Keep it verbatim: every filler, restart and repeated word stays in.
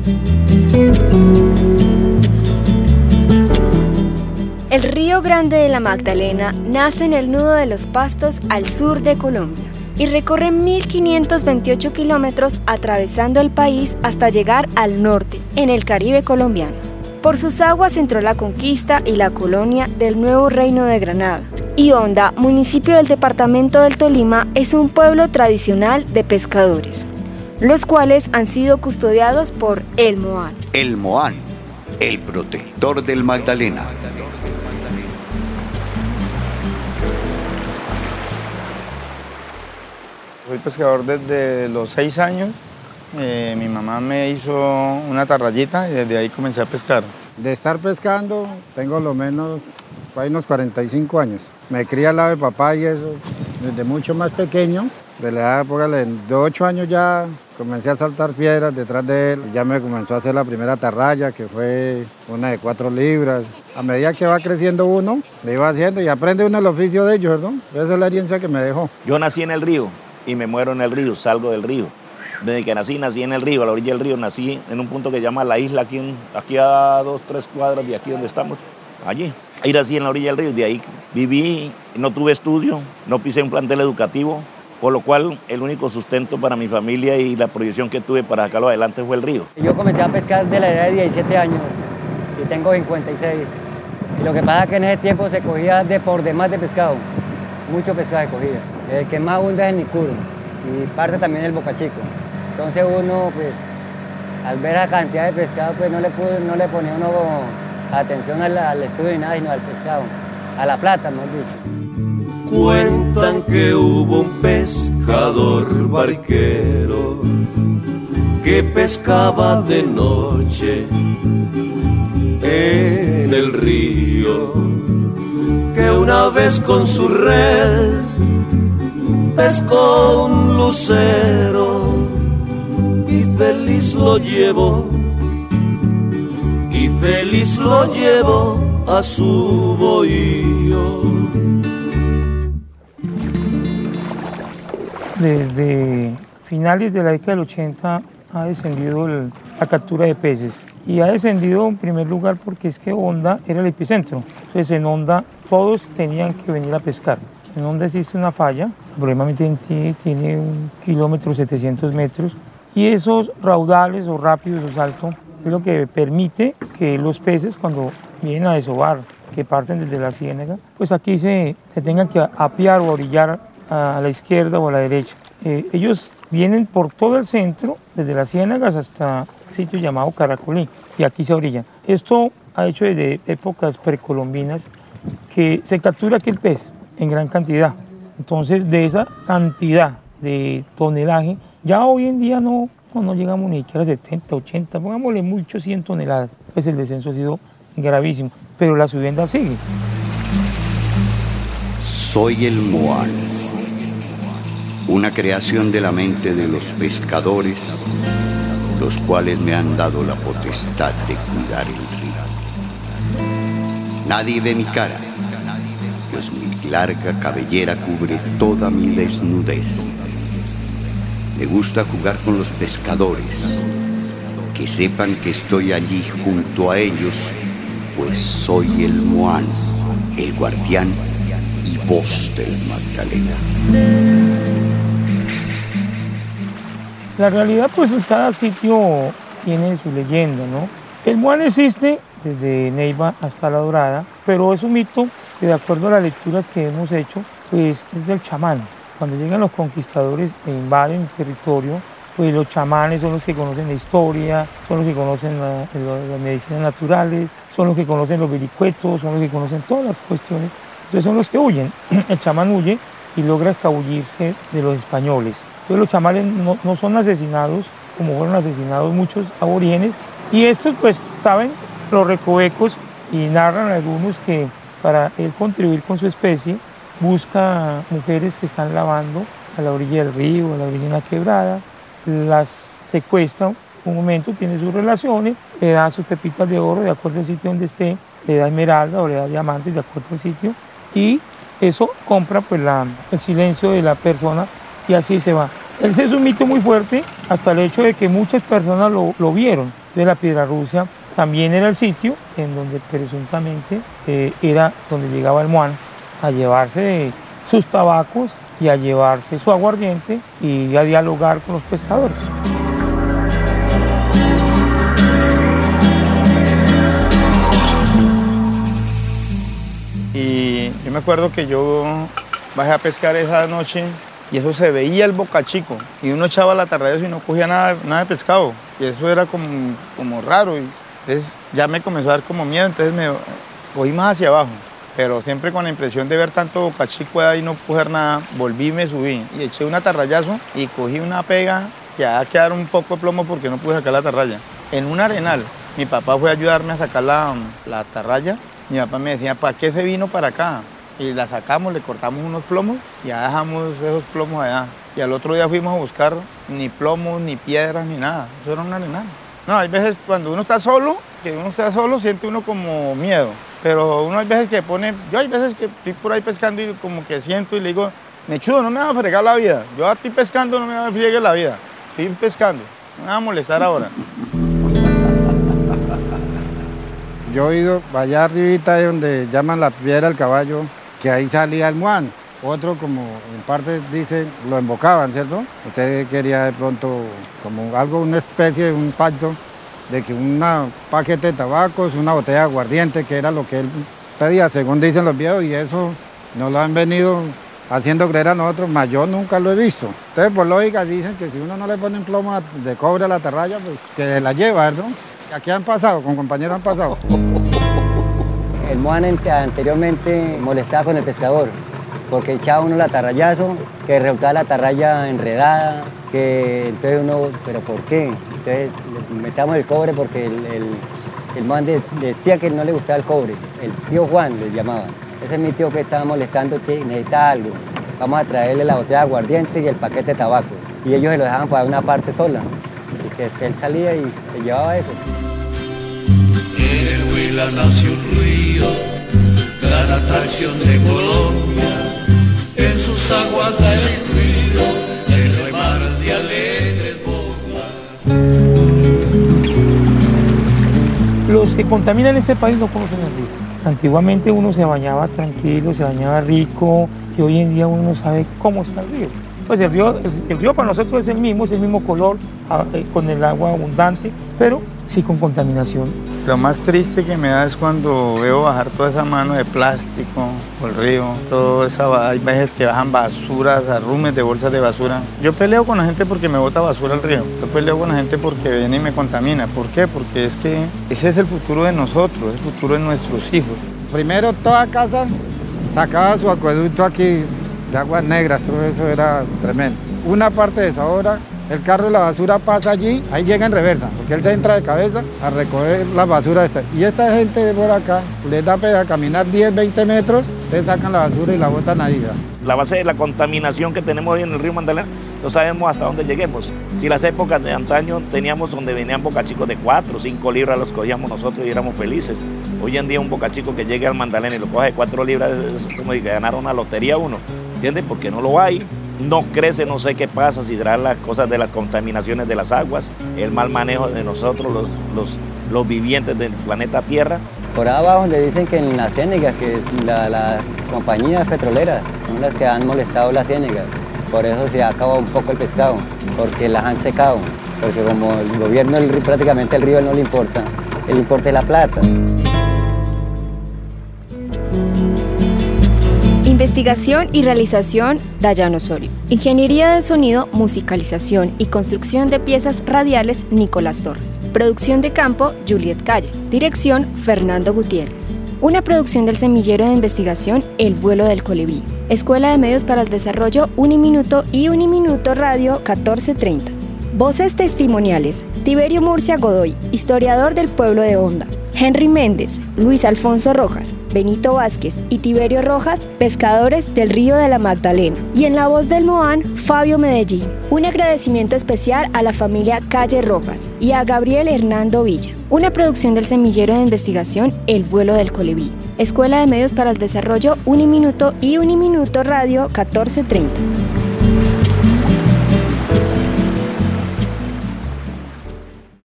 El Río Grande de la Magdalena nace en el nudo de los Pastos al sur de Colombia y recorre mil quinientos veintiocho kilómetros atravesando el país hasta llegar al norte, en el Caribe colombiano. Por sus aguas entró la conquista y la colonia del nuevo Reino de Granada. Y Honda, municipio del departamento del Tolima, es un pueblo tradicional de pescadores, los cuales han sido custodiados por el Moán. El Moán, el protector del Magdalena. Soy pescador desde los seis años. Eh, mi mamá me hizo una tarrayita y desde ahí comencé a pescar. De estar pescando, tengo lo menos hay unos cuarenta y cinco años. Me cría al lado de papá y eso, desde mucho más pequeño. De la edad, póngale, de ocho años ya comencé a saltar piedras detrás de él. Ya me comenzó a hacer la primera tarraya, que fue una de cuatro libras. A medida que va creciendo uno, le iba haciendo y aprende uno el oficio de ellos, ¿no? Esa es la herencia que me dejó. Yo nací en el río y me muero en el río, salgo del río. Desde que nací, nací en el río, a la orilla del río, nací en un punto que se llama La Isla, aquí, en, aquí a dos, tres cuadras de aquí donde estamos, allí. Ahí nací en la orilla del río, de ahí viví, no tuve estudio, no pisé un plantel educativo, por lo cual el único sustento para mi familia y la proyección que tuve para sacarlo adelante fue el río. Yo comencé a pescar de la edad de diecisiete años y tengo cincuenta y seis. Y lo que pasa es que en ese tiempo se cogía de por demás de pescado, mucho pescado se cogía. El que más abunda es el nicuro y parte también el bocachico. Entonces uno, pues, al ver la cantidad de pescado, pues no le, pudo, no le ponía uno atención al, al estudio ni nada, sino al pescado, a la plata, mejor dicho. Cuentan que hubo un pescador barquero que pescaba de noche en el río, que una vez con su red pescó un lucero y feliz lo llevó, y feliz lo llevó a su bohío. Desde finales de la década del ochenta ha descendido el, la captura de peces y ha descendido en primer lugar porque es que Honda era el epicentro. Entonces en Honda todos tenían que venir a pescar. En Honda existe una falla, probablemente tiene un kilómetro setecientos metros y esos raudales o rápidos o saltos es lo que permite que los peces cuando vienen a desovar, que parten desde la ciénaga, pues aquí se, se tengan que apiar o orillar a la izquierda o a la derecha. Eh, ellos vienen por todo el centro, desde las ciénagas hasta un sitio llamado Caracolí, y aquí se orillan. Esto ha hecho desde épocas precolombinas que se captura aquí el pez en gran cantidad. Entonces, de esa cantidad de tonelaje, ya hoy en día no, no, no llegamos ni siquiera a setenta, ochenta, pongámosle mucho cien toneladas. Pues el descenso ha sido gravísimo, pero la subienda sigue. Soy el Moán, una creación de la mente de los pescadores, los cuales me han dado la potestad de cuidar el río. Nadie ve mi cara, pues mi larga cabellera cubre toda mi desnudez. Me gusta jugar con los pescadores, que sepan que estoy allí junto a ellos, pues soy el Moán, el guardián y voz del Magdalena. La realidad, pues en cada sitio tiene su leyenda, ¿no? El Moán existe desde Neiva hasta La Dorada, pero es un mito que, de acuerdo a las lecturas que hemos hecho, pues es del chamán. Cuando llegan los conquistadores e invaden el territorio, pues los chamanes son los que conocen la historia, son los que conocen la, la, las medicinas naturales, son los que conocen los vericuetos, son los que conocen todas las cuestiones. Entonces son los que huyen. El chamán huye y logra escabullirse de los españoles. Entonces los chamanes no, no son asesinados como fueron asesinados muchos aborígenes. Y estos pues saben los recovecos y narran algunos que para él contribuir con su especie busca mujeres que están lavando a la orilla del río, a la orilla de una quebrada, las secuestra un momento, tiene sus relaciones, le da sus pepitas de oro de acuerdo al sitio donde esté, le da esmeralda o le da diamantes de acuerdo al sitio y eso compra pues la, el silencio de la persona y así se va. Ese es un mito muy fuerte hasta el hecho de que muchas personas lo, lo vieron Entonces la Piedra Rusia también era el sitio en donde presuntamente eh, era donde llegaba el muán a llevarse sus tabacos y a llevarse su aguardiente y a dialogar con los pescadores. Y yo me acuerdo que yo bajé a pescar esa noche y eso se veía el Boca Chico y uno echaba la atarraya y no cogía nada, nada de pescado y eso era como, como raro y entonces ya me comenzó a dar como miedo, entonces me cogí más hacia abajo, pero siempre con la impresión de ver tanto Boca Chico ahí y no coger nada, volví y me subí y eché un atarrayazo y cogí una pega que a quedar un poco de plomo porque no pude sacar la atarraya. En un arenal, mi papá fue a ayudarme a sacar la, la atarraya. Mi papá me decía, ¿para qué se vino para acá? Y la sacamos, le cortamos unos plomos y ya dejamos esos plomos allá. Y al otro día fuimos a buscar ni plomos, ni piedras, ni nada. Eso era un arenal. No, hay veces cuando uno está solo, que uno está solo, siente uno como miedo. Pero uno hay veces que pone, yo hay veces que estoy por ahí pescando y como que siento y le digo, Mechudo, no me va a fregar la vida. Yo estoy pescando, no me va a fregar la vida. Estoy pescando, no me va a molestar ahora. Yo he ido allá arribita donde llaman la Piedra del Caballo, que ahí salía el muán. Otro, como en parte dice, lo embocaban, ¿cierto? Usted quería de pronto como algo, una especie de un pacto de que un paquete de tabacos, una botella de aguardiente, que era lo que él pedía, según dicen los viejos, y eso nos lo han venido haciendo creer a nosotros, mas yo nunca lo he visto. Entonces, por lógica, dicen que si uno no le pone un plomo de cobre a la atarraya, pues que la lleva, ¿verdad? Aquí han pasado, con compañeros han pasado. El muán anteriormente molestaba con el pescador, porque echaba uno el atarrayazo, que resultaba la atarraya enredada, que entonces uno, ¿pero por qué? Entonces le metamos el cobre porque el, el, el muán de, decía que no le gustaba el cobre, el tío Juan les llamaba. Ese es mi tío que estaba molestando, que necesita algo. Vamos a traerle la botella de aguardiente y el paquete de tabaco. Y ellos se lo dejaban para una parte sola. Y que es que él salía y se llevaba eso. En el Huila nació un río, gran atracción de Colombia. En sus aguas da el ruido del remar de alegres bogas. Los que contaminan ese país no conocen el río. Antiguamente uno se bañaba tranquilo, se bañaba rico, y hoy en día uno no sabe cómo está el río. Pues el río, el, el río para nosotros es el mismo, es el mismo color, eh, con el agua abundante, pero sí con contaminación. Lo más triste que me da es cuando veo bajar toda esa mano de plástico por el río, todo esa, hay veces que bajan basuras, arrumes de bolsas de basura. Yo peleo con la gente porque me bota basura al río, yo peleo con la gente porque viene y me contamina. ¿Por qué? Porque es que ese es el futuro de nosotros, el futuro de nuestros hijos. Primero toda casa sacaba su acueducto aquí de aguas negras, todo eso era tremendo. Una parte de esa obra, el carro de la basura pasa allí, ahí llega en reversa, porque él se entra de cabeza a recoger la basura esta. Y esta gente de por acá les da pena caminar diez, veinte metros, ustedes sacan la basura y la botan ahí. ¿verdad? La base de la contaminación que tenemos hoy en el río Magdalena, no sabemos hasta dónde lleguemos. Si las épocas de antaño teníamos donde venían bocachicos de cuatro, cinco libras, los cogíamos nosotros y éramos felices. Hoy en día un bocachico que llegue al Magdalena y lo coge de cuatro libras es como si ganara una lotería uno, ¿entiendes? Porque no lo hay. No crece, no sé qué pasa, si serán las cosas de las contaminaciones de las aguas, el mal manejo de nosotros, los, los, los vivientes del planeta Tierra. Por abajo le dicen que en la ciénaga, que es la, las compañías petroleras, son las que han molestado la ciénaga. Por eso se ha acabado un poco el pescado, porque las han secado. Porque como el gobierno, el, prácticamente el río no le importa, le importa la plata. Investigación y realización, Dayana Osorio. Ingeniería de sonido, musicalización y construcción de piezas radiales, Nicolás Torres. Producción de campo, Juliet Calle. Dirección, Fernando Gutiérrez. Una producción del Semillero de Investigación, El Vuelo del Colibrí. Escuela de Medios para el Desarrollo, Uniminuto y Uniminuto Radio catorce treinta. Voces testimoniales, Tiberio Murcia Godoy, historiador del pueblo de Honda. Henry Méndez, Luis Alfonso Rojas, Benito Vázquez y Tiberio Rojas, pescadores del Río de la Magdalena. Y en la voz del Moán, Fabio Medellín. Un agradecimiento especial a la familia Calle Rojas y a Gabriel Hernando Villa. Una producción del Semillero de Investigación, El Vuelo del Colibrí. Escuela de Medios para el Desarrollo, Uniminuto y Uniminuto Radio catorce treinta.